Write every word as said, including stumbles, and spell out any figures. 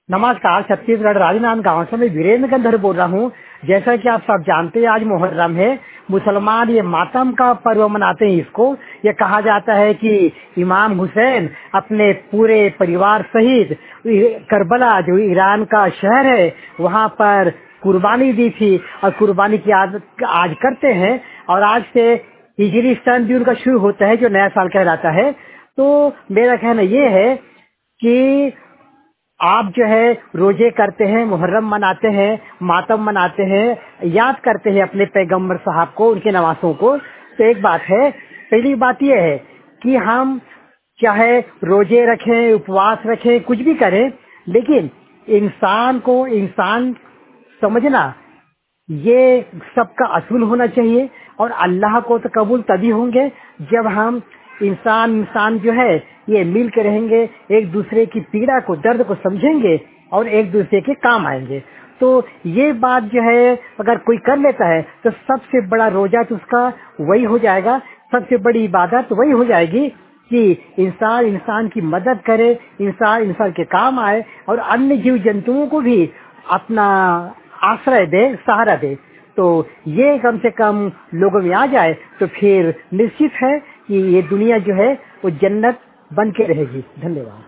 नमस्कार। छत्तीसगढ़ राजनांद गांव से मैं वीरेंद्र गंधर बोल रहा हूँ। जैसा कि आप सब जानते हैं, आज मुहर्रम है। मुसलमान ये मातम का पर्व मनाते हैं। इसको ये कहा जाता है कि इमाम हुसैन अपने पूरे परिवार सहित करबला, जो ईरान का शहर है, वहाँ पर कुर्बानी दी थी और कुर्बानी की आज आज करते हैं। और आज से हिजरी सन भी उनका शुरू होता है, जो नया साल कहलाता है। तो मेरा कहना ये है कि आप जो है रोजे करते हैं, मुहर्रम मनाते हैं, मातम मनाते हैं, याद करते हैं अपने पैगंबर साहब को, उनके नवासों को। तो एक बात है, पहली बात यह है कि हम चाहे रोजे रखें, उपवास रखें, कुछ भी करें, लेकिन इंसान को इंसान समझना ये सबका असूल होना चाहिए। और अल्लाह को तो कबूल तभी होंगे जब हम इंसान इंसान जो है ये मिल के रहेंगे, एक दूसरे की पीड़ा को, दर्द को समझेंगे और एक दूसरे के काम आएंगे। तो ये बात जो है अगर कोई कर लेता है तो सबसे बड़ा रोजा तो उसका वही हो जाएगा, सबसे बड़ी इबादत वही हो जाएगी कि इंसान इंसान की मदद करे, इंसान इंसान के काम आए और अन्य जीव जंतुओं को भी अपना आश्रय दे, सहारा दे। तो ये कम से कम लोगों में आ जाए तो फिर निश्चित है कि ये दुनिया जो है वो जन्नत बन के रहेगी। धन्यवाद।